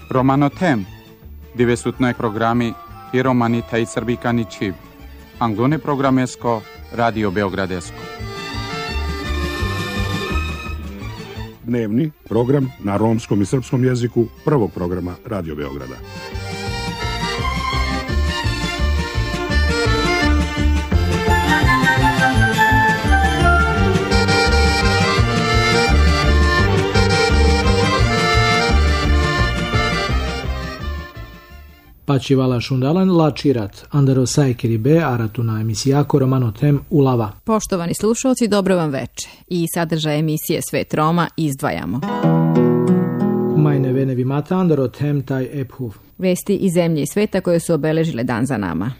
Romano tem, dove sutnoe programi i romanita i srbikani čib. Anglone programesko, Radio Beogradesko. Dnevni program na romskom i srpskom jeziku prvog programa Radio Beograda. Pačivala šundalan lačirat, andaro sajkeri be aratuna emisijako Romano tem ulava. Poštovani slušalci, dobro vam veče. I sadržaj emisije Svet Roma izdvajamo. Majne vene vimata andaro tem taj ephuv. Vesti iz zemlje i sveta koje su obeležile dan za nama.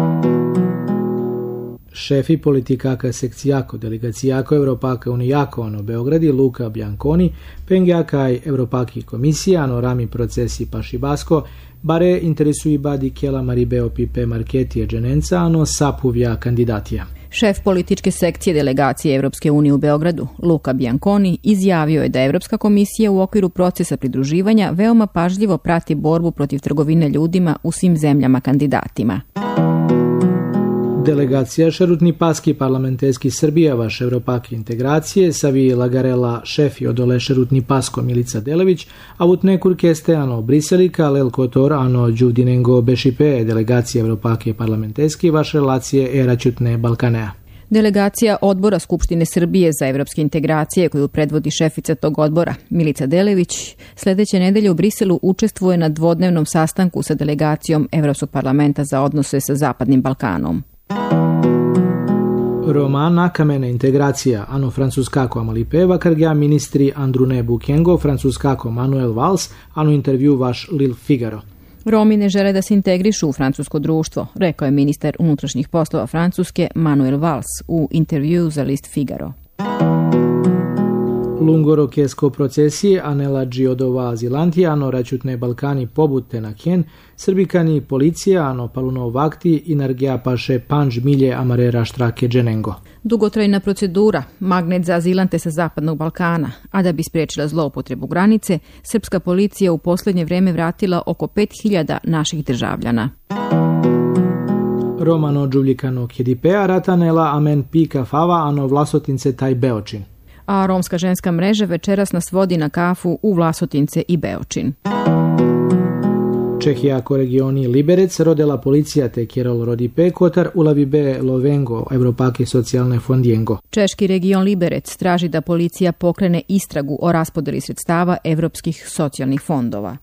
Šefi politikaka sekcijako, delegacijako Evropaka unijako ano Beogradi, Luka Bianconi, pengjaka Evropaki komisija, ano rami procesi pašibasko, bare interesuji badi kjela maribeo pipe marketije dženenca, ano sapuvja kandidatija. Šef političke sekcije delegacije Evropske unije u Beogradu, Luka Bianconi, izjavio je da Evropska komisija u okviru procesa pridruživanja veoma pažljivo prati borbu protiv trgovine ljudima u svim zemljama kandidatima. Delegacija šerutni paski parlamentarski Srbija vaš Evropaki integracije savi lagarela šefi odole šerutni pasko Milica Delević, a vutne kurkeste ano Briselika, Lel Kotor, ano Đuvdinengo Bešipe, delegacija Evropaki parlamentarski vaš relacije eračutne Balkanea. Delegacija odbora Skupštine Srbije za evropske integracije koju predvodi šefica tog odbora, Milica Delević, sljedeće nedelje u Briselu učestvuje na dvodnevnom sastanku sa delegacijom Evropskog parlamenta za odnose sa Zapadnim Balkanom. Roma nakamene integracija ano francuskako Amalipe vakargja ministri Andrune Bukengo, francuskako Manuel Valls, ano intervju vaš Lil Figaro. Romi ne žele da se integrišu u francusko društvo, rekao je ministar unutrašnjih poslova Francuske Manuel Valls u intervju za list Figaro. Lungoro kesko procesi anela džiodova azilantija ano račutne Balkani pobute na kjen, srbikani policija ano paluno vakti inargija paše panž milje amarera štrake dženengo. Dugotrajna procedura, magnet za azilante sa Zapadnog Balkana, a da bi spriječila zloupotrebu granice, srpska policija u posljednje vreme vratila oko 5000 naših državljana. Romano džuvljikano kjedipea ratanela amen pika fava ano Vlasotince taj Beočin. A romska ženska mreža večeras nas vodi na kafu u Vlasotince i Beočin. Čehijako regioni Liberec rodela policija te Kjerol rodi Pekotar ulavi be Lovengo, Evropake socijalne fondijengo. Češki region Liberec traži da policija pokrene istragu o raspodjeli sredstava evropskih socijalnih fondova.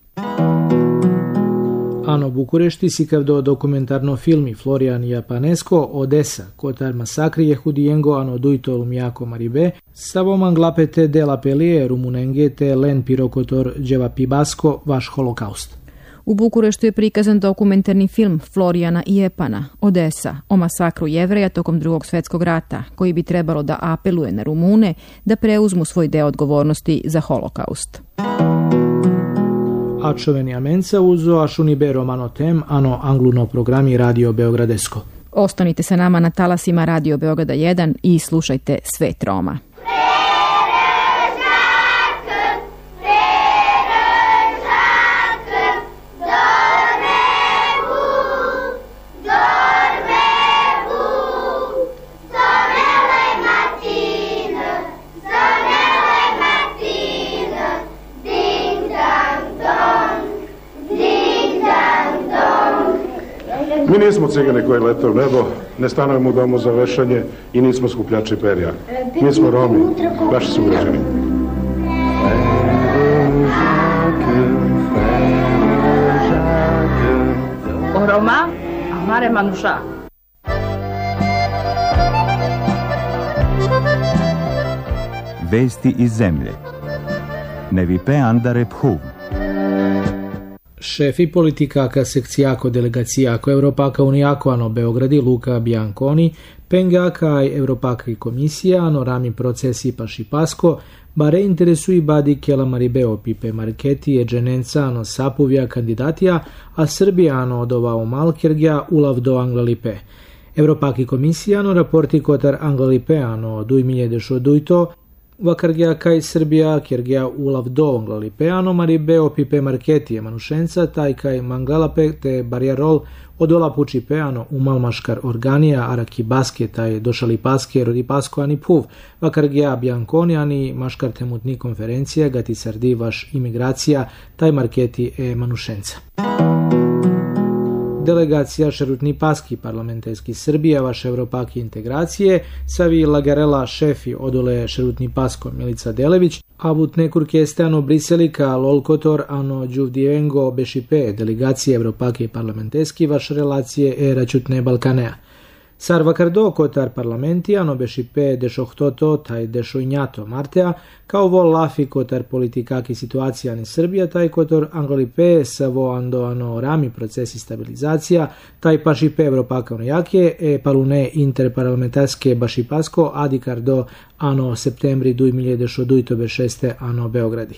Ano Bukurešti sikavdo dokumentarno filmi Florian Japanesko Odesa, kotar masakri jehudijengo ano dujto lumjako maribe, savoman glapete de la pelije rumunenge te len pirokotor dževa pibasko vaš holokaust. U Bukureštu je prikazan dokumentarni film Florijana i Jepana, Odesa, o masakru Jevreja tokom Drugog svjetskog rata, koji bi trebalo da apeluje na Rumune da preuzmu svoj deo odgovornosti za holokaust. Ačoveni amenca uzo ašunibe Romano tem ano angluno programi Radio Beogradesko. Ostanite sa nama na talasima Radio Beograda 1 i slušajte Svet Roma. Mi nismo cigane koji lete u nebo, ne stanujemo u domu za vešanje i nismo skupljači perja. Mi smo Romi, vaši sugrađani. O Roma, amare manuša. Vesti iz zemlje. Nevipe andare phuv. Šefi politikaka sekcijako delegacijako Evropaka unijako ano Beogradi Luka Bianconi, pengjaka Evropaka komisija ano rami procesi pašipasko, bare interesuji badi kjela maribeo pipe marketije dženenca ano sapuvja kandidatija, a Srbija ano odovao malkergja ulav do Anglalipe. Evropaki komisija ano raporti kotar Anglalipe ano dujminje dešo dujto, Vakargea kaj Srbija, kjergea ulav do onglalipeano, maribeo pipe marketi emanušenca, taj kaj manglalape te barjarol odola puči peano umalmaškar organija, araki baske, taj došali paske, rodi pasko ani puv, vakargea bianconi ani maškar temutni konferencija, gati sardi vaš imigracija, taj marketi emanušenca. Delegacija šerutni paski parlamentarski Srbija, vaše Evropaki integracije, savi lagarela šefi odole šerutni pasko Milica Delević, avut nekurke stano Briselika lolkotor ano đuvdivengo bešipe delegacije Evropaki parlamentarski vaš relacije račutne Balkanea. Sar vakardo kotar parlamenti ano bešipe dešohtoto taj dešojnjato martea, kao vol lafi kotar politikaki situacija ni Srbija, taj kotor anglolipe savo ando ano rami procesi stabilizacija, taj pašipe Evropaka jake palune interparlamentarske bašipasko adikardo ano septembri 2026 ano Beogradi.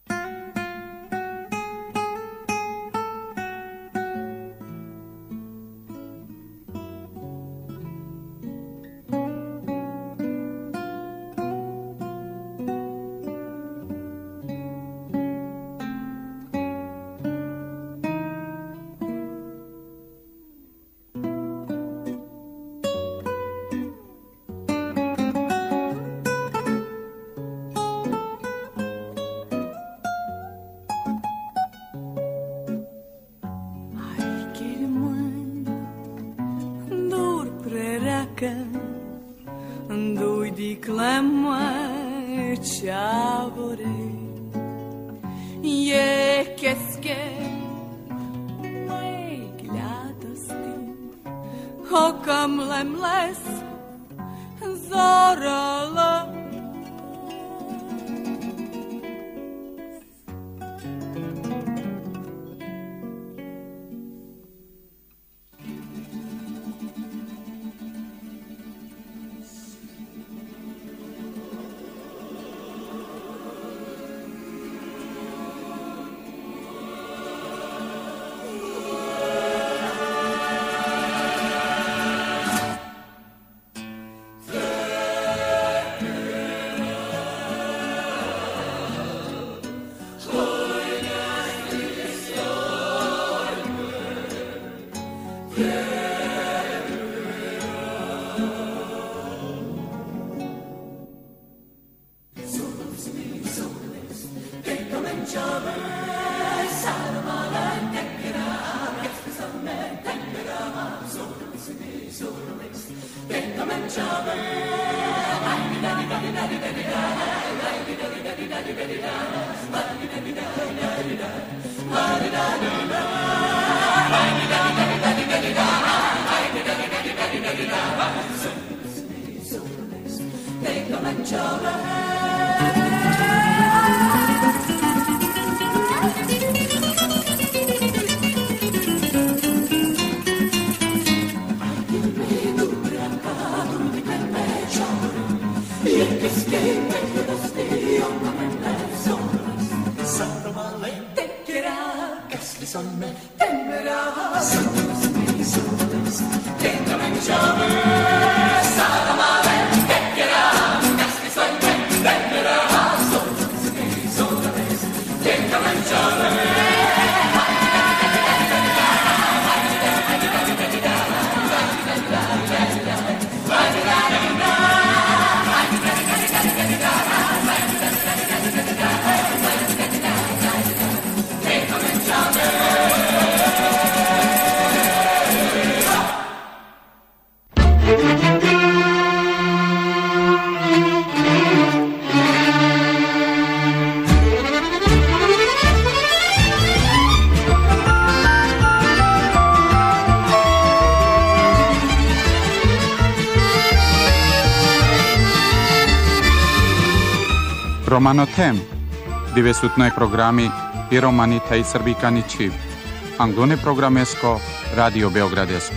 Romano tem, dive sutnoj programi i romanita i srbikani čiv. Anglone programesko, Radio Beogradesko.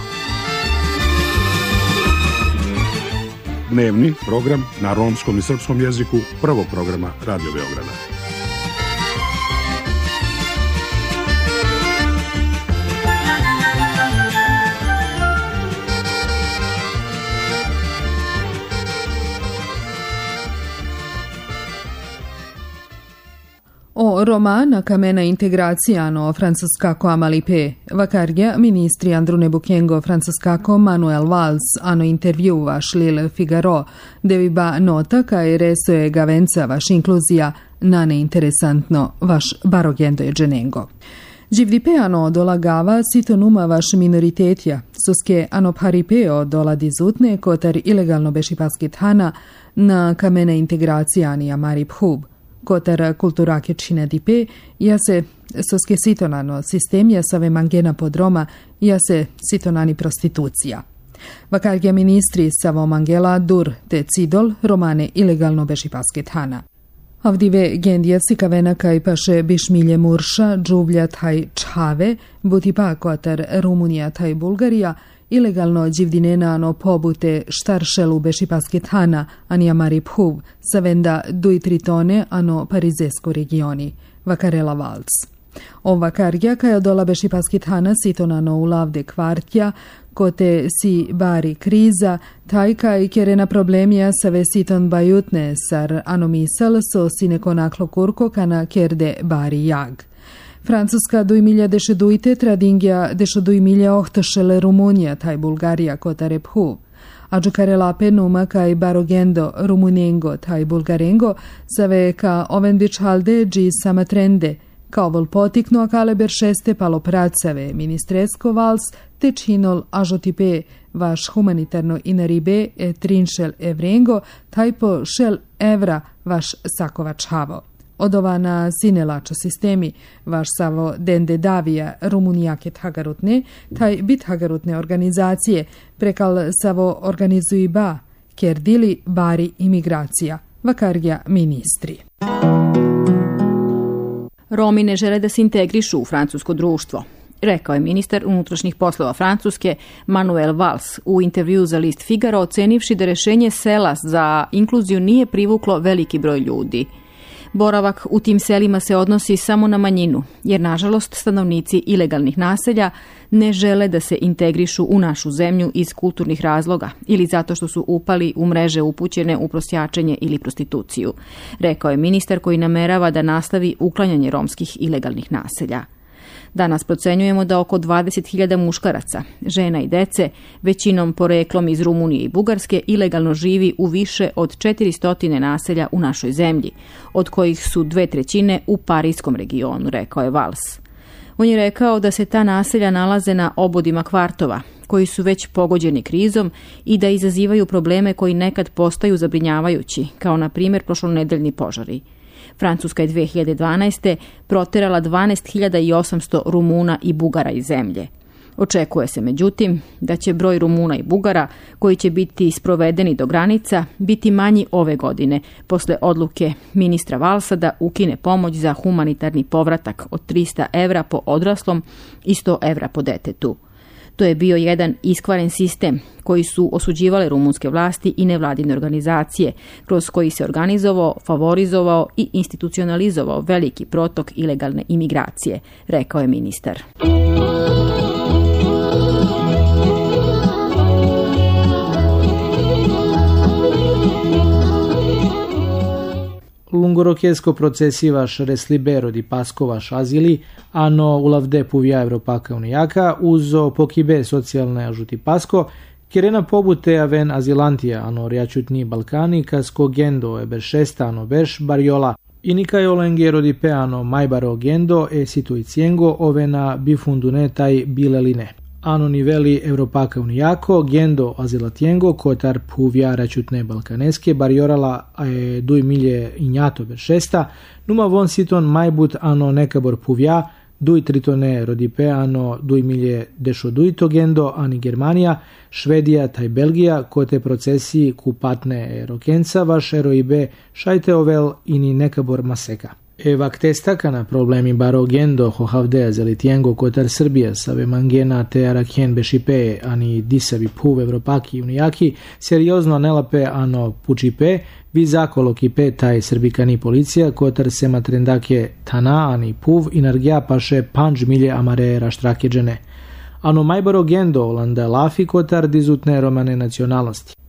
Dnevni program na romskom i srpskom jeziku prvog programa Radio Beograda. O romana kamena integracijano francuskako Amalipe, vakargja ministri Andrune Bukengo francuskako Manuel Valls ano intervju vaš Lille Figaro, devi ba nota kaj resoje gavenca vaš inkluzija na neinteresantno vaš barogendo je dženengo. Živdipeano dolagava sitonuma vaš minoritetja, suske anopharipeo dola dizutne kotar ilegalno bešipaskit hana na kamena integracijani Amari Phub. Kotar kulturake čine dipe, ja se soske sitonano sistemja save mangena podroma, ja se sitonani prostitucija. Vakargja ministri savo mangela dur te cidol romane ilegalno bešipasket hana. Avdive gendjevci kavena kaj paše bišmilje murša, džuvlja taj čave, butipa kotar Rumunija taj Bulgarija, ilegalno dživdinenano pobute štaršelu bešipasket hana, ani Amari Phub, savenda duj tritone ano parizesko regioni, vakarela Valls. O vakargja kaj odola bešipasket hana sitonano u lavde kvartja, kote si bari kriza, taj kaj kerena problemija save siton bajutne sar ano misal so sineko naklo kurko kana kerde bari jag. Francuska 2022 tradingja 2028 Rumunija taj Bulgarija kotare Phub. A džukarela penuma kaj barogendo rumunengo taj bulgarengo save ka ovendič halde dži sama trende, kao vol potikno a kaleber šeste palo pracave ministresko Valls te činol ažotipe vaš humanitarno inaribe e trinšel evrengo taj po šel evra vaš sakovač havo. Odovana sinelača sistemi, vaš savo dende davija rumunijaket hagarutne, taj bit hagarutne organizacije, prekal savo organizuji ba, ker dili bari imigracija, vakargja ministri. Romi ne žele da se integrišu u francusko društvo, rekao je ministar unutrašnjih poslova Francuske Manuel Valls u intervju za list Figaro, ocenivši da rešenje sela za inkluziju nije privuklo veliki broj ljudi. Boravak u tim selima se odnosi samo na manjinu, jer nažalost stanovnici ilegalnih naselja ne žele da se integrišu u našu zemlju iz kulturnih razloga ili zato što su upali u mreže upućene u prosjačenje ili prostituciju, rekao je ministar koji namerava da nastavi uklanjanje romskih ilegalnih naselja. Danas procenjujemo da oko 20.000 muškaraca, žena i dece, većinom poreklom iz Rumunije i Bugarske, ilegalno živi u više od 400 naselja u našoj zemlji, od kojih su 2/3 u parijskom regionu, rekao je Valls. On je rekao da se ta naselja nalaze na obodima kvartova, koji su već pogođeni krizom i da izazivaju probleme koji nekad postaju zabrinjavajući, kao na primjer prošlonedeljni požari. Francuska je 2012. proterala 12.800 Rumuna i Bugara iz zemlje. Očekuje se, međutim, da će broj Rumuna i Bugara, koji će biti sprovedeni do granica, biti manji ove godine, posle odluke ministra Vallsa da ukine pomoć za humanitarni povratak od 300 evra po odraslom i 100 evra po detetu. To je bio jedan iskvaren sistem koji su osuđivale rumunske vlasti i nevladine organizacije, kroz koji se organizovao, favorizovao i institucionalizovao veliki protok ilegalne imigracije, rekao je ministar. Lungorochesco procesivaš reslibero di Pascovaš azili, ano ulavde puvia Evropaka uniaca, uzo pochibe socijalne ajuti Pasco, kerena pobute aven azilantija, ano riaciutni Balkani, casco gendo eber šesta, ano beš bariola, inica olengero di peano maibaro gendo e situiziengo ovena bifundune tai bileline. Ano niveli Evropaka uniaco, gendo azilatiengo, kotar puvia raciutne balkaneske, bariorala e 2.000 ignato ber šesta, numa von siton maibut ano nekabor puvia, 2 rodipe ano 2.000 dešoduito gendo, ani Germanija, Švedija taj Belgija, kote procesi kupatne rokenca, vaš eroibe šajte ovel ini nekabor maseka. Evak testaka na problemi baro gendo hohavdea zelitiengo kotar Srbija save mangena te arakhen bešipe ani disavi puv Evropaki uniaki seriozno nelape ano pučipe vizakolo kipe taj srbikani policija kotar sema trendake tana ani puv inargija paše panđ milje amare raštrake džene. Ano majbaro gendo olanda lafi kotar dizutne romane nacionalnosti.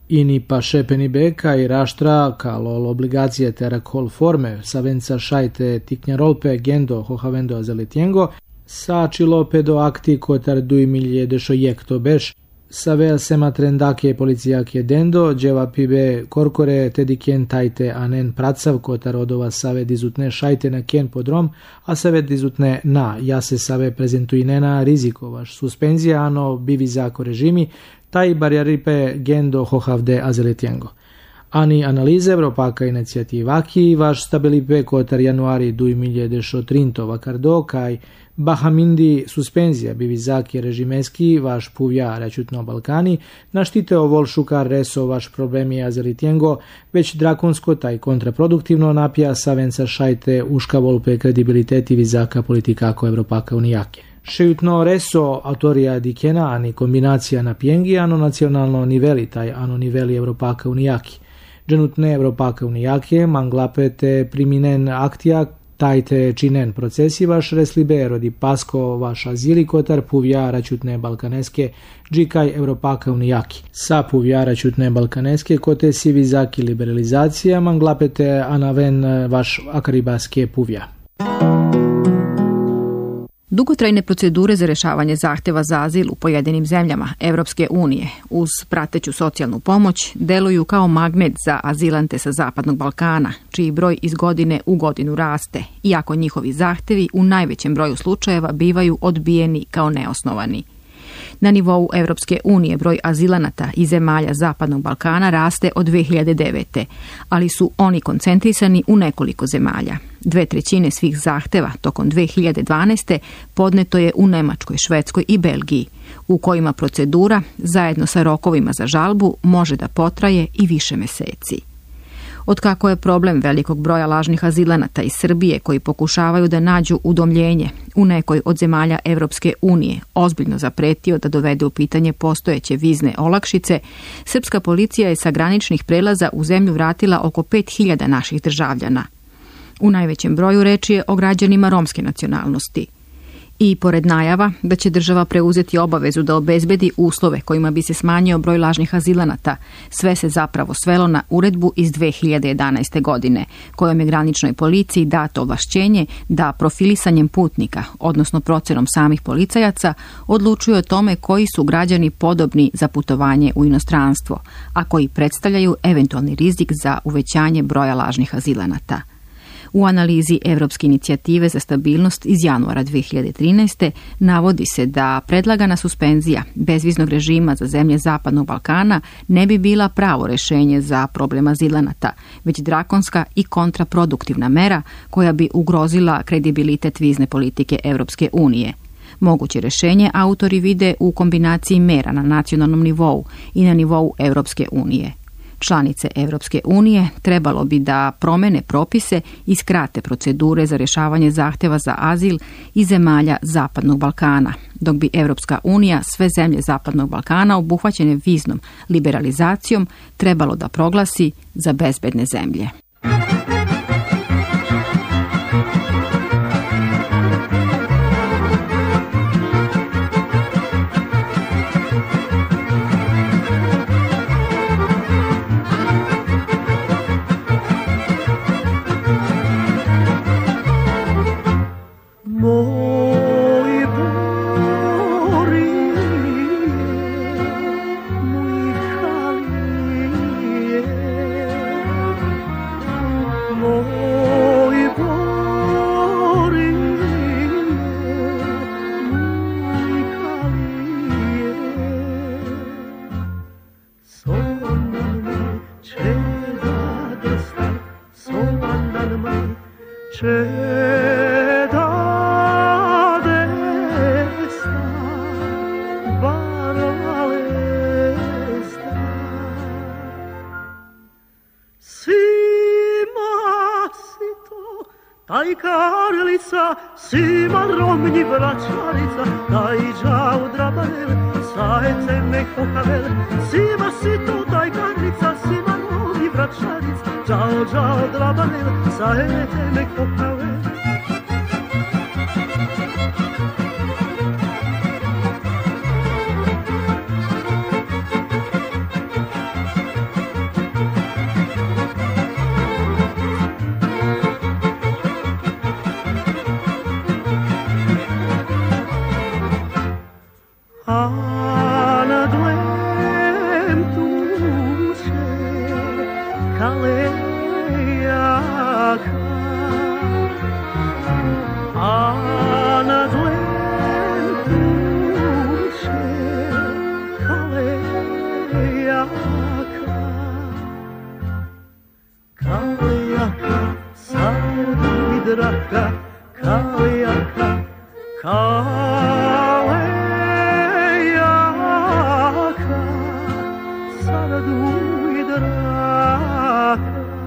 Ini pašepeni beka i raštra kalol obligacije terakol forme savenca šajte tiknjarolpe gendo hohavendo azeletiengo sa čilopedo akti kotar 2018 beš Savel sema trendake policijake dendo, dževa pibe korkore tedikien tajte anen pracav kotar odova save dizutne šajte na kien podrom, a save dizutne na jase save prezentuinena rizikovaš suspenzija ano bivi zako režimi, taj barjaripe gendo hohavde azeletiengo. Ani analize Evropaka inicijativaki vaš stabilipe kotar januari 2013 vakardo kaj Bahamindi suspenzija bivizaki režimeski vaš puvja rečutno Balkani naštite ovol šukar reso vaš problemi azelitiengo već drakonsko taj kontraproduktivno napija savenca šajte uška volpe kredibiliteti vizaka politikako Evropaka unijake. Šejutno reso autorija dikena ani kombinacija napijengi ano nacionalno niveli taj ano niveli Evropaka unijaki. Dženutne Evropaka unijake manglapete priminen aktija tajte činen procesi vaš reslibero di pasko vaš azili kotar puvjara čutne balkaneske džikaj Evropaka unijaki. Sa puvjara čutne balkaneske kote si vizaki liberalizacija manglapete anaven vaš akaribaske puvja. Dugotrajne procedure za rešavanje zahteva za azil u pojedinim zemljama Evropske unije uz prateću socijalnu pomoć deluju kao magnet za azilante sa Zapadnog Balkana, čiji broj iz godine u godinu raste, iako njihovi zahtevi u najvećem broju slučajeva bivaju odbijeni kao neosnovani. Na nivou Evropske unije broj azilanata iz zemalja Zapadnog Balkana raste od 2009. ali su oni koncentrisani u nekoliko zemalja. 2/3 svih zahteva tokom 2012. podneto je u Nemačkoj, Švedskoj i Belgiji, u kojima procedura, zajedno sa rokovima za žalbu, može da potraje i više meseci. Otkako je problem velikog broja lažnih azilanata iz Srbije koji pokušavaju da nađu udomljenje u nekoj od zemalja Evropske unije ozbiljno zapretio da dovede u pitanje postojeće vizne olakšice, srpska policija je sa graničnih prelaza u zemlju vratila oko 5.000 naših državljana. U najvećem broju reč je o građanima romske nacionalnosti. I pored najava da će država preuzeti obavezu da obezbedi uslove kojima bi se smanjio broj lažnih azilanata, sve se zapravo svelo na uredbu iz 2011. godine, kojom je graničnoj policiji dato ovlašćenje da profilisanjem putnika, odnosno procenom samih policajaca, odlučuju o tome koji su građani podobni za putovanje u inostranstvo, a koji predstavljaju eventualni rizik za uvećanje broja lažnih azilanata. U analizi Evropske inicijative za stabilnost iz januara 2013. navodi se da predlagana suspenzija bezviznog režima za zemlje Zapadnog Balkana ne bi bila pravo rešenje za problem azilanata, već drakonska i kontraproduktivna mera koja bi ugrozila kredibilitet vizne politike Evropske unije. Moguće rešenje autori vide u kombinaciji mera na nacionalnom nivou i na nivou Evropske unije. Članice Evropske unije trebalo bi da promene propise i skrate procedure za rešavanje zahteva za azil iz zemalja Zapadnog Balkana, dok bi Evropska unija sve zemlje Zapadnog Balkana obuhvaćene viznom liberalizacijom trebalo da proglasi za bezbedne zemlje. Taj karlica, sima romnji vraćarica, taj džao drabanel, sajte me hokavel, sima si tu taj karlica, sima romnji vraćarica, džao drabanel, sajte me hokavel. draka, Kalijaka, Kalejaka, sada duj draka.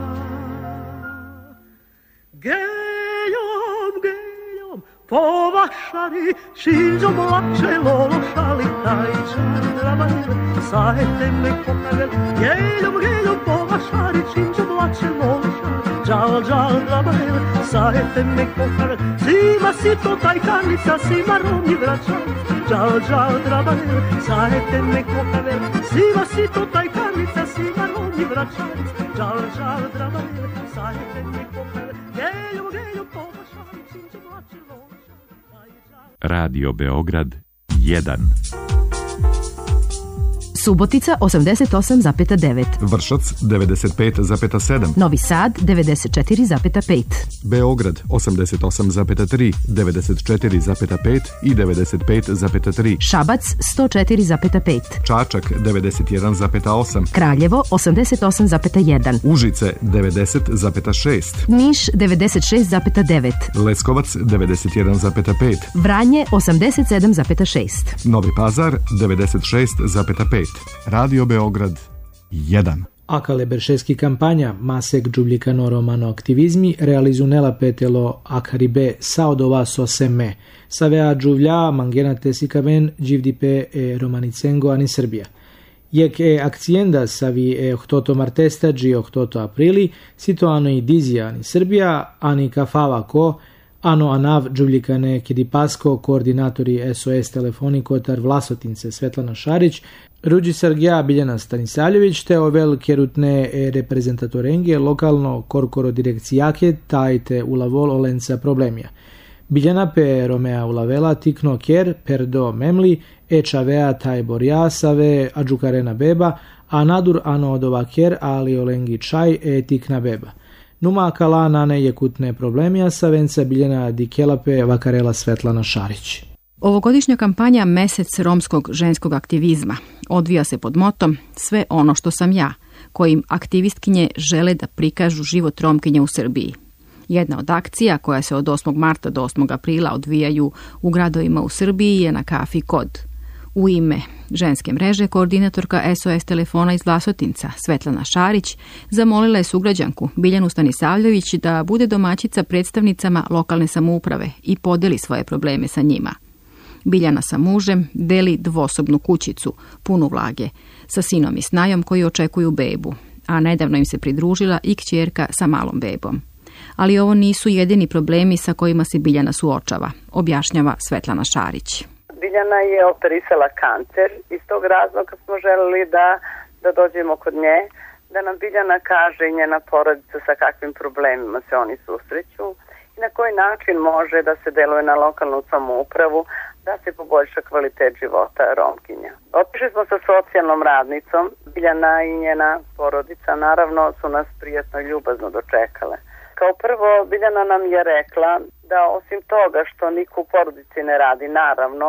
Gejom, po vašari, šinđom lače lološali, taj čar drabanil, sajte me pokavel. Gejom, po vašari, šinđom lače lološali, džal drabanil, sajte me pokavel. Sima si to tajkanica, sima romni vraćali, džal drabanil, sajte me pokavel. Sima si to tajkanica, sima romni vraćali, džal drabanil, sajte me pokavel. Gejom, po vašari, šinđom lače lološali. Radio Beograd 1. Subotica 88,9. Vršac 95,7. Novi Sad 94,5. Beograd 88,3, 94,5 i 95,3. Šabac 104,5. Čačak 91,8. Kraljevo 88,1. Užice 90,6. Niš 96,9. Leskovac 91,5. Vranje 87,6. Novi Pazar 96,5. Radio Beograd 1. Akale beršeski kampanja masek džubljikano romano aktivizmi realizunela petelo akaribe saodova soseme savea džuvlja mangenate sikaven dživdipe e romanicengo ani Srbija. Jek e akcienda savi e ohtoto martestađi ohtoto aprili sito ano i dizija ani Srbija ani kafava ko ano anav džubljikane kedipasko koordinatori SOS telefoniko tar Vlasotince Svetlana Šarić, Ruđi Sargija Biljana Stanisavljević te ovel kerutne reprezentatorenge lokalno korkoro direkcijake tajte ulavol olenca problemija. Biljana pe Romea ulavela tikno ker perdo memli čavea taj borja save adžukarena beba a nadur ano odova ker ali olengi čaj tikna beba. Numa kala nane jekutne problemija savenca Biljana dikelape vakarela Svetlana Šarić. Ovogodišnja kampanja Mesec romskog ženskog aktivizma odvija se pod motom Sve ono što sam ja, kojim aktivistkinje žele da prikažu život Romkinja u Srbiji. Jedna od akcija koja se od 8. marta do 8. aprila odvijaju u gradovima u Srbiji je na kafi Kod. U ime ženske mreže koordinatorka SOS telefona iz Vlasotinca Svetlana Šarić zamolila je sugrađanku Biljanu Stanisavljević da bude domaćica predstavnicama lokalne samouprave i podeli svoje probleme sa njima. Biljana sa mužem deli dvosobnu kućicu, punu vlage, sa sinom i snajom koji očekuju bebu, a nedavno im se pridružila i kćerka sa malom bebom. Ali ovo nisu jedini problemi sa kojima se Biljana suočava, objašnjava Svetlana Šarić. Biljana je operisala kancer, iz tog razloga smo želeli da dođemo kod nje, da nam Biljana kaže i njena porodica sa kakvim problemima se oni susreću i na koji način može da se deluje na lokalnu samoupravu, da se poboljša kvalitet života Romkinja. Otišli smo sa socijalnom radnicom, Biljana i njena porodica naravno su nas prijatno i ljubazno dočekale. Kao prvo, Biljana nam je rekla da osim toga što niko u porodici ne radi, naravno,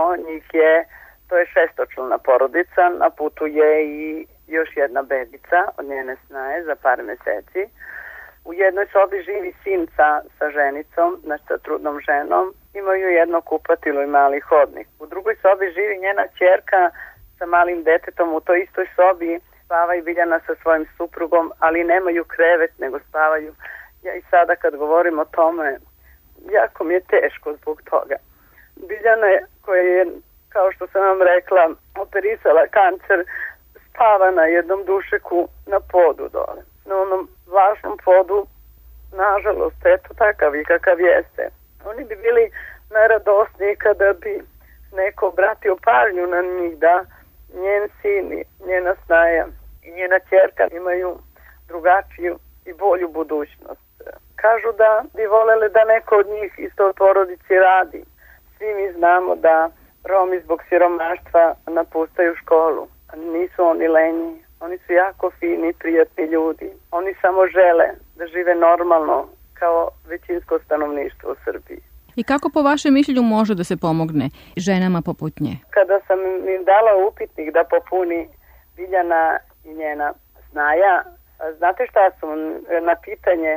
to je 6-člana porodica, na putu je i još jedna bebica od njene snaje za par meseci. U jednoj sobi živi sin sa ženicom, znači sa trudnom ženom, imaju jedno kupatilo i mali hodnik. U drugoj sobi živi njena ćerka sa malim detetom, u toj istoj sobi spava i Biljana sa svojim suprugom, ali nemaju krevet, nego spavaju. Ja i sada kad govorim o tome, jako mi je teško zbog toga. Biljana koja je, kao što sam vam rekla, operisala kancer, spava na jednom dušeku na podu dole. Na onom važnom podu, nažalost, eto takav i kakav jeste. Oni bi bili najradosniji kada bi neko obratio pažnju na njih, da njen sin, njena snaja i njena ćerka imaju drugačiju i bolju budućnost. Kažu da bi volele da neko od njih iz toj porodici radi. Svi mi znamo da Romi zbog siromaštva napuštaju školu. Nisu oni lenji, oni su jako fini, prijatni ljudi. Oni samo žele da žive normalno kao većinsko stanovništvo u Srbiji. I kako po vašem mišljenju može da se pomogne ženama poput nje? Kada sam im dala upitnik da popuni Biljana i njena snaja, znate šta su na pitanje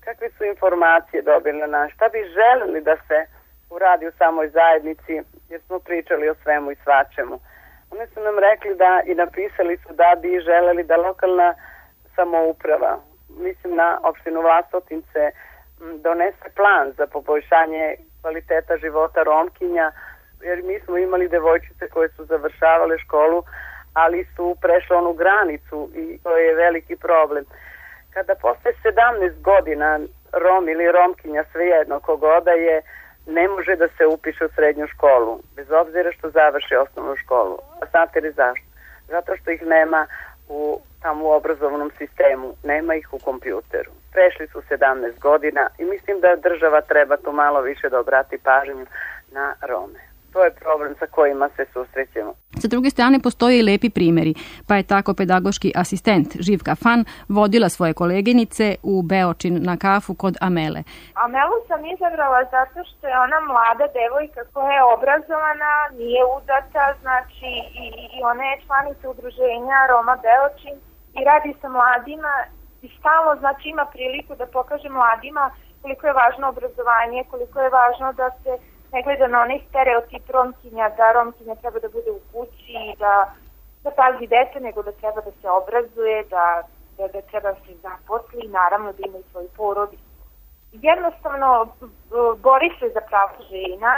kakve su informacije dobili na nas, šta bi želeli da se uradi u samoj zajednici, jer smo pričali o svemu i svačemu. Oni su nam rekli da i napisali su da bi želeli da lokalna samouprava, mislim na opštinu Vlasotince, donese plan za poboljšanje kvaliteta života Romkinja, jer mi smo imali devojčice koje su završavale školu, ali su prešle onu granicu i to je veliki problem. Kada posle 17 godina Rom ili Romkinja, svejedno kogoda je, ne može da se upiše u srednju školu, bez obzira što završi osnovnu školu. A znate li zašto? Zato što ih nema tamo u obrazovnom sistemu, nema ih u kompjuteru. Prešli su 17 godina i mislim da država treba tu malo više da obrati pažnju na Rome. To je problem sa kojima se susrećemo. Sa druge strane postoje i lepi primjeri, pa je tako pedagoški asistent Živka Fan vodila svoje koleginice u Beočin na kafu kod Amele. Amelu sam izabrala zato što je ona mlada devojka koja je obrazovana, nije udata, znači i ona je članica udruženja Roma Beočin i radi sa mladima i stalno znači ima priliku da pokaže mladima koliko je važno obrazovanje, koliko je važno da se ne gleda na onaj stereotip Romkinja, da Romkinja treba da bude u kući, da pazi dete, nego da treba da se obrazuje, da treba da se zaposli, naravno da ima i svoju porodicu. Jednostavno, bori se za prava žena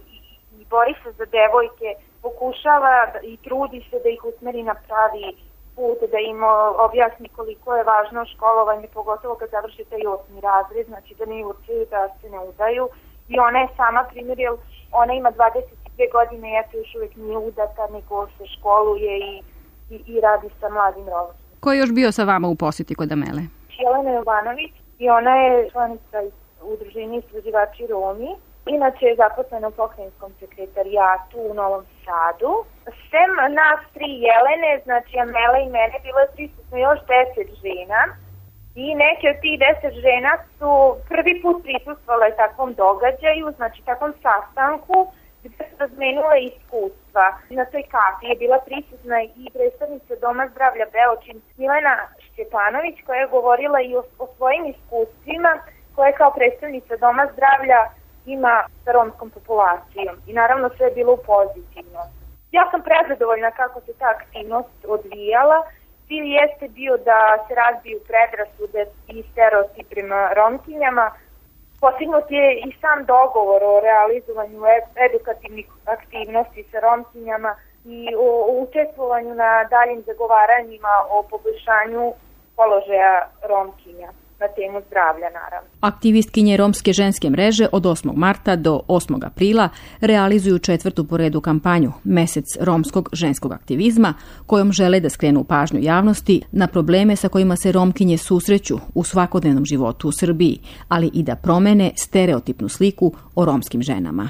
i bori se za devojke, pokušava i trudi se da ih usmeri na pravi put, da im objasni koliko je važno školovanje, pogotovo kad završi taj 8. razred, znači da ne učaju, da se ne udaju. I ona je sama primjer, jer ona ima 22 godine i eto još uvijek nije udata, nego se školuje i radi sa mladim Romom. Ko je još bio sa vama u posjeti kod Amele? Jelena Jovanović i ona je članica udruženja Istraživači Romi. Inače je zaposlena u pokrajinskom sekretarijatu u Novom Sadu. Sem nas 3 Jelene, znači Amela i mene, bilo je prisutno još 10 žena. I neke od tih 10 žena su prvi put prisustvovale takvom događaju, znači takvom sastanku, gdje su razmenile iskustva. Na toj kafi je bila prisutna i predstavnica Doma zdravlja Beočin Milena Šćepanović, koja je govorila i o svojim iskustvima, koje kao predstavnica Doma zdravlja ima sa romskom populacijom. I naravno sve je bilo pozitivno. Ja sam prezadovoljna kako se ta aktivnost odvijala. Cilj jeste bio da se razbiju predrasude i stereotip prema Romkinjama. Postignut je i sam dogovor o realizovanju edukativnih aktivnosti sa Romkinjama i o učestvovanju na daljim zagovaranjima o poboljšanju položaja Romkinja na temu zdravlja, naravno. Aktivistkinje Romske ženske mreže od 8. marta do 8. aprila realizuju 4. po redu kampanju Mesec romskog ženskog aktivizma, kojom žele da skrenu pažnju javnosti na probleme sa kojima se Romkinje susreću u svakodnevnom životu u Srbiji, ali i da promene stereotipnu sliku o romskim ženama.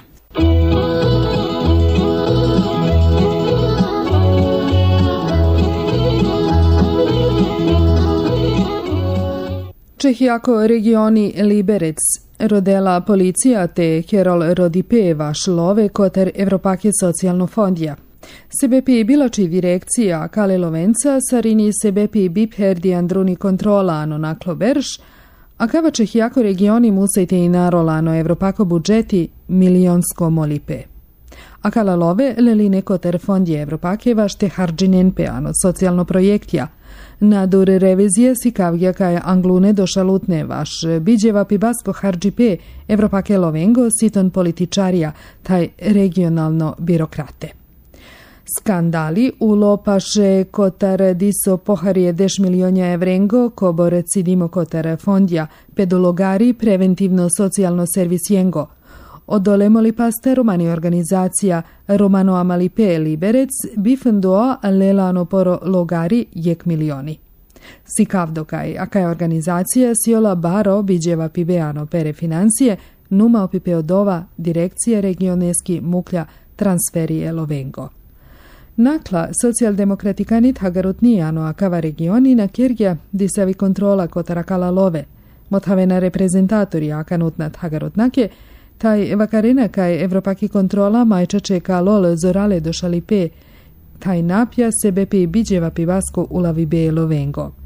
Čehijako regioni Liberec, Rodela policija te Kerol Rodipe vašlove koter Evropake socijalno fondja. Sebepi bilači direkcija Kale Lovenca sarini sebepi bipherdi andruni kontrola ano naklo berš, a kava Čehijako regioni musajte i narolano Evropako budžeti milionsko molipe. A kala love leline koter fondje Evropake vašte harđinen peano socijalno projektja. Nadur revizije si kavgja kaj anglune došalutne vaš biđeva pibasko harđipe Evropake lovengo siton političarija taj regionalno birokrate. Skandali ulopaše kotar diso poharije 10 milionja evrengo kobor cidimo kotar fondja pedologari preventivno socijalno servisjengo. Odolemoli paste romani organizacija Romano Amalipe Liberec bifendoa lelano poro logari jek milioni. Si kavdokaj, a kaj organizacija siola baro biđeva pibeano pere financije numa opipeodova direkcije regioneski muklja transferije lovengo. Nakla socijaldemokratikanit hagarutnijano akava regioni na kirgja disavi kontrola kotarakala love. Mothavena reprezentatori akanutnat hagarutnake taj vakarina kaj Evropaki kontrola majča čeka lol zorale došalipe, taj napja sebepi biđeva pivasko ulavi be lovengo.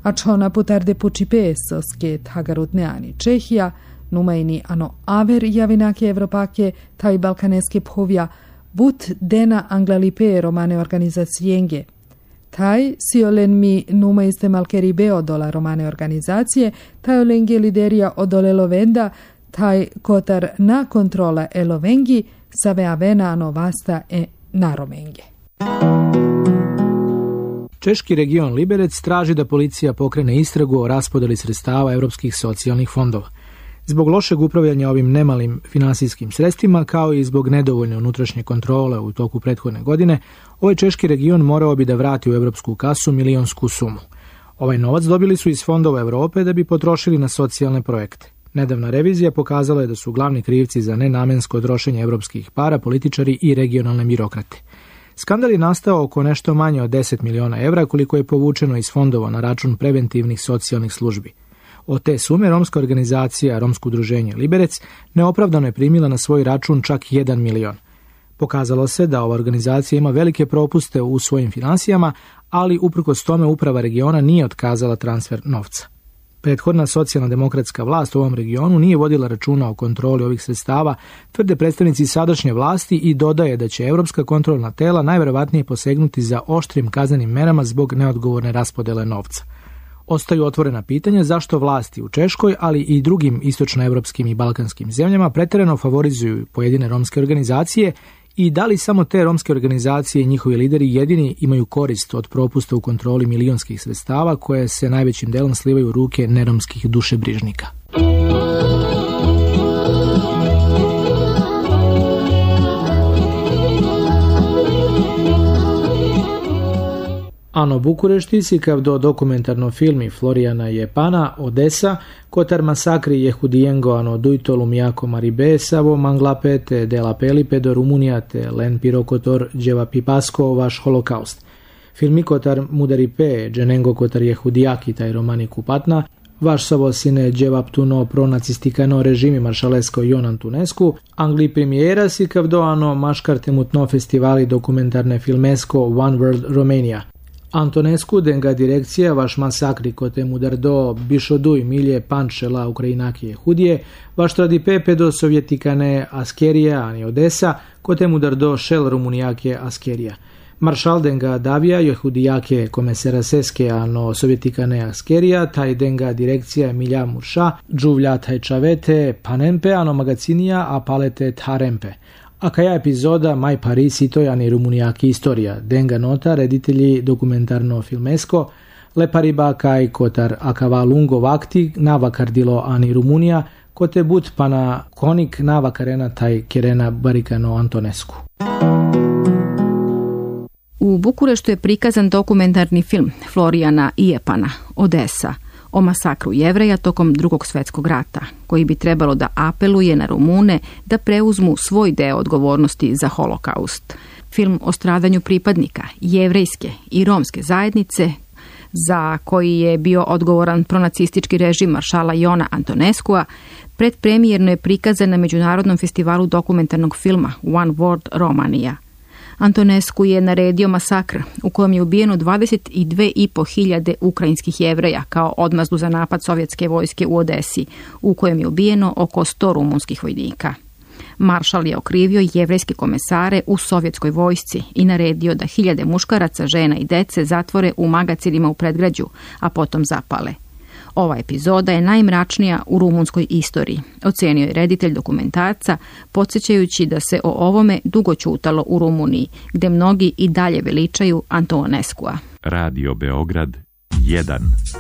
a čona putarde pučipe sosket hagarutneani Čehija, numaini ano aver javinake Evropake, taj balkaneske phovja, but dena anglalipe romane organizacijenge. Taj siolen mi numa iste malkeribe odola romane organizacije, taj olenge liderija odole lovenda, taj kotar na kontrola elovengi, save avena ano vasta e naromenge. Češki region Liberec traži da policija pokrene istragu o raspodeli sredstava europskih socijalnih fondova. Zbog lošeg upravljanja ovim nemalim finansijskim sredstvima, kao i zbog nedovoljne unutrašnje kontrole u toku prethodne godine, ovaj češki region morao bi da vrati u europsku kasu milionsku sumu. Ovaj novac dobili su iz fondova Europe da bi potrošili na socijalne projekte. Nedavna revizija pokazala je da su glavni krivci za nenamensko trošenje europskih para političari i regionalne birokrate. Skandal je nastao oko nešto manje od 10 miliona evra koliko je povučeno iz fondova na račun preventivnih socijalnih službi. Od te sume romska organizacija Romsko udruženje Liberec neopravdano je primila na svoj račun čak 1 milion. Pokazalo se da ova organizacija ima velike propuste u svojim finansijama, ali uprkos tome uprava regiona nije otkazala transfer novca. Prethodna socijalno-demokratska vlast u ovom regionu nije vodila računa o kontroli ovih sredstava, tvrde predstavnici sadašnje vlasti i dodaje da će europska kontrolna tela najverovatnije posegnuti za oštrim kaznenim merama zbog neodgovorne raspodele novca. Ostaju otvorena pitanja zašto vlasti u Češkoj, ali i drugim istočnoevropskim i balkanskim zemljama pretjerano favorizuju pojedine romske organizacije i da li samo te romske organizacije i njihovi lideri jedini imaju korist od propusta u kontroli milionskih sredstava koje se najvećim delom slivaju u ruke neromskih dušebrižnika. Ano Bukurešti si do dokumentarno filmi Florijana Jepana, Odesa, kotar masakri Jehudijengo ano Dujtolum jako Maribe, Savo Manglape te Dela Pelipe do Rumunija te Len Pirokotor Djeva Pipasko vaš holokaust. Filmi kotar Mudaripe, Dženengo kotar Jehudijaki taj romani Kupatna, vaš savo sine Djeva Ptuno pronacistikano režimi maršalesko Jon Antunescu, Angli premijera si do ano maškarte mutno festivali dokumentarne filmesko One World Romania. Antonescu denga direkcija vaš masakri kote mudardo bišoduj milje pančela Ukrajinaki Jehudije, vaš tradipe do sovjetikane Askerija ani Odesa kote mudardo šel Rumunijake Askerija. Maršal denga davija Jehudijake komeseraseske ano sovjetikane Askerija, taj denga direkcija Milja Murša, džuvlja taj čavete panempe ano magacinija a palete tarempe. A kaja epizoda Maj Paris i tojani Rumunijaki istorija, denga nota reditelji dokumentarno filmesko, lepariba kaj kotar akava lungo vakti navakardilo ani Rumunija, kote but pana konik navakarena taj kerena barikano Antonescu. U Bukureštu je prikazan dokumentarni film Florijana Jepana, Odesa, o masakru Jevreja tokom Drugog svjetskog rata, koji bi trebalo da apeluje na Rumune da preuzmu svoj deo odgovornosti za holokaust. Film o stradanju pripadnika jevrejske i romske zajednice, za koji je bio odgovoran pronacistički režim maršala Jona Antonescua, predpremijerno je prikazan na Međunarodnom festivalu dokumentarnog filma One World Romania. Antonescu je naredio masakr u kojem je ubijeno 22.500 ukrajinskih Jevreja kao odmazdu za napad sovjetske vojske u Odesi, u kojem je ubijeno oko 100 rumunskih vojnika. Maršal je okrivio jevrejske komesare u sovjetskoj vojsci i naredio da 1000 muškaraca, žena i dece zatvore u magacinima u predgrađu, a potom zapale. Ova epizoda je najmračnija u rumunskoj istoriji, ocenio je reditelj dokumentarca, podsjećajući da se o ovome dugo ćutalo u Rumuniji, gde mnogi i dalje veličaju Antonescua. Radio Beograd 1.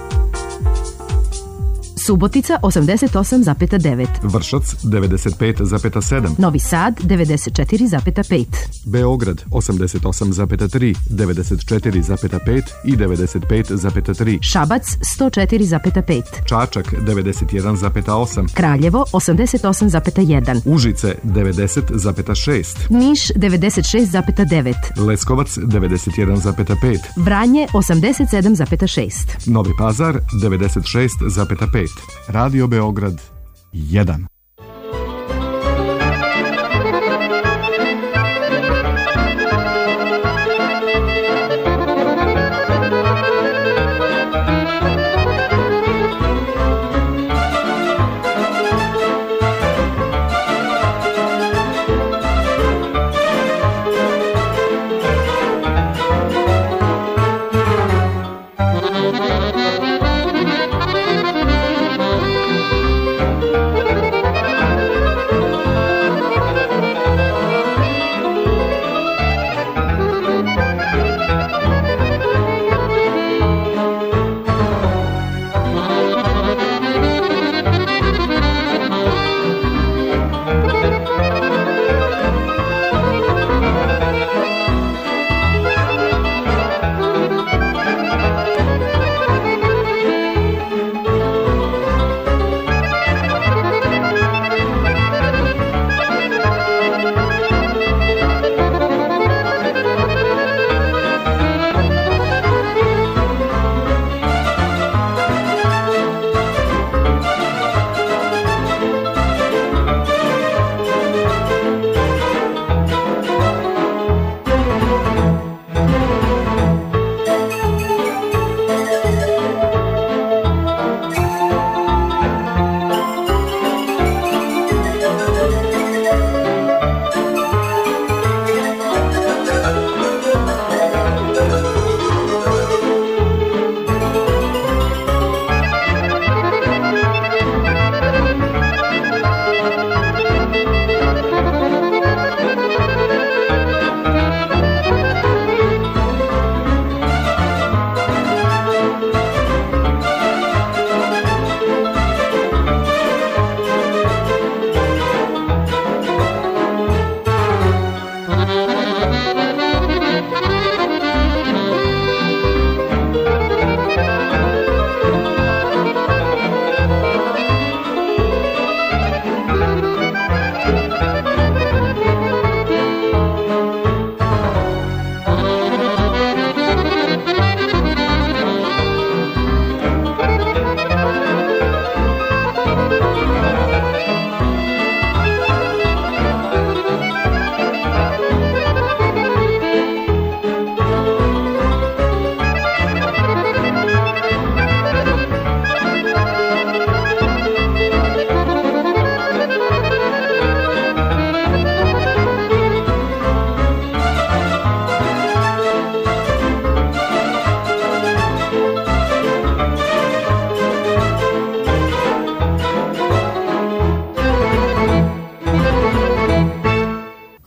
Subotica 88,9. Vršac 95,7. Novi Sad 94,5. Beograd 88,3, 94,5 i 95,3. Šabac 104,5. Čačak 91,8. Kraljevo 88,1. Užice 90,6. Niš 96,9. Leskovac 91,5. Vranje 87,6. Novi Pazar 96,5. Radio Beograd 1.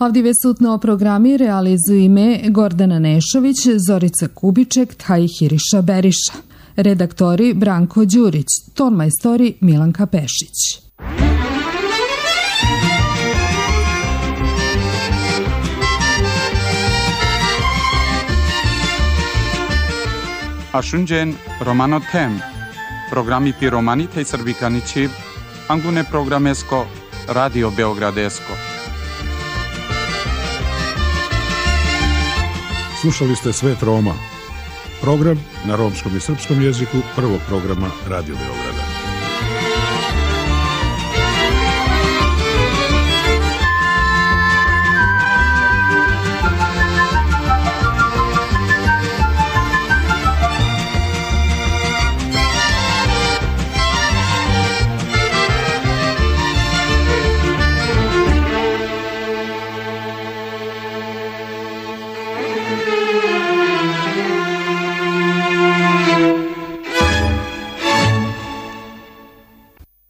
Avdive sutno programi realizuju ime Gordana Nešović, Zorica Kubiček, Tajhiriša Beriša. Redaktori Branko Đurić, tonmajstori Milanka Pešić. Ashunjen Romano Tem, programi pi romanite i srbikanići, angune programesko, Radio Beogradesko. Slušali ste Svet Roma, program na romskom i srpskom jeziku prvog programa Radio Beograda.